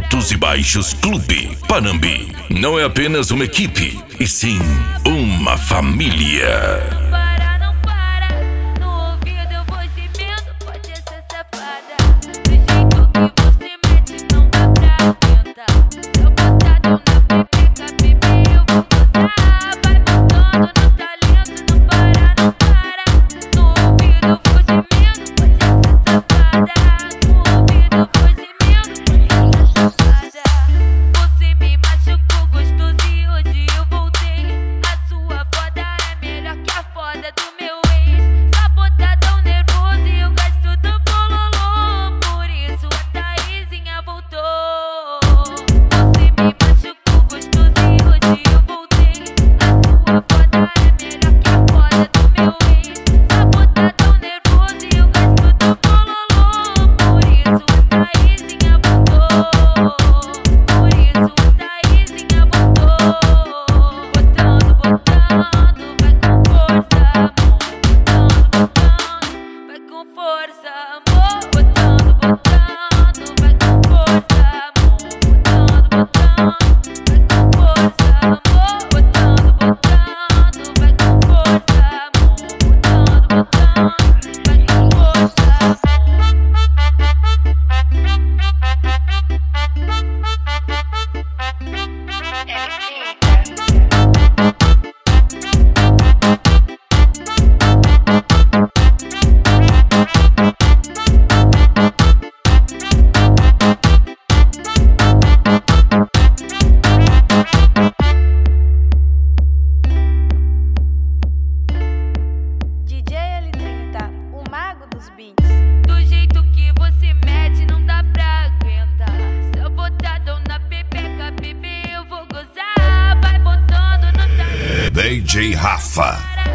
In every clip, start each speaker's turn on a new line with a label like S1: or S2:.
S1: Altos e Baixos Clube Panambi. Não é apenas uma equipe, e sim uma família.
S2: Do jeito que você mete, não dá pra aguentar. Se eu botar dom na pepeca, bebê, eu vou gozar. Vai botando no talento.
S1: DJ Rafa.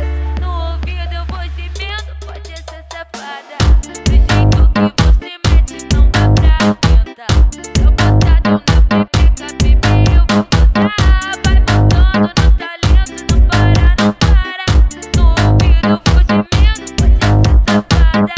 S2: No ouvido eu vou gemendo, pode ser safada. Do jeito que você mete, não dá pra aguentar. Se eu botar dom na pepeca, bebê, eu vou gozar. Vai botando no talento, não para, não para. No ouvido eu vou gemendo, pode ser safada.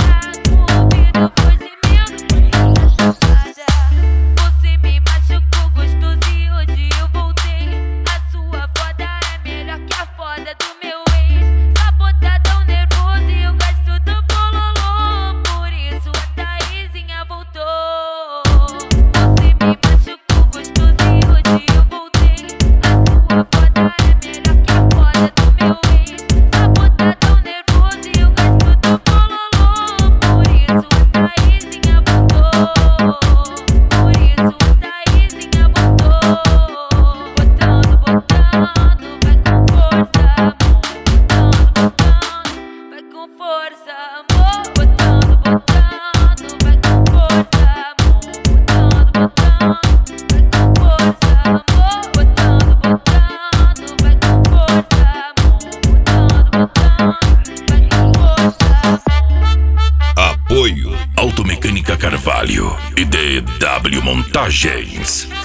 S2: Você me machucou gostoso e hoje eu voltei. A sua foda é melhor que a foda do meu ex. Sabotadão nervoso e eu gasto do bololô. Por isso a Thaisinha voltou. Você me machucou gostoso e hoje eu voltei. A sua foda é melhor que a foda do meu ex. Sabotadão nervoso e eu gasto do bololô. Por isso a Thaisinha voltou. Por isso a Thaisinha voltou. Botando, botando, vai com força, amor. Botando, botando, vai com força, amor. Botando, botando, vai com força, amor. Botando, botando, vai com força, amor. Botando, botando, vai com força, amor. Botando, botando, vai com força, amor.
S1: Apoio Automecânica Carvalho e DW Montagens.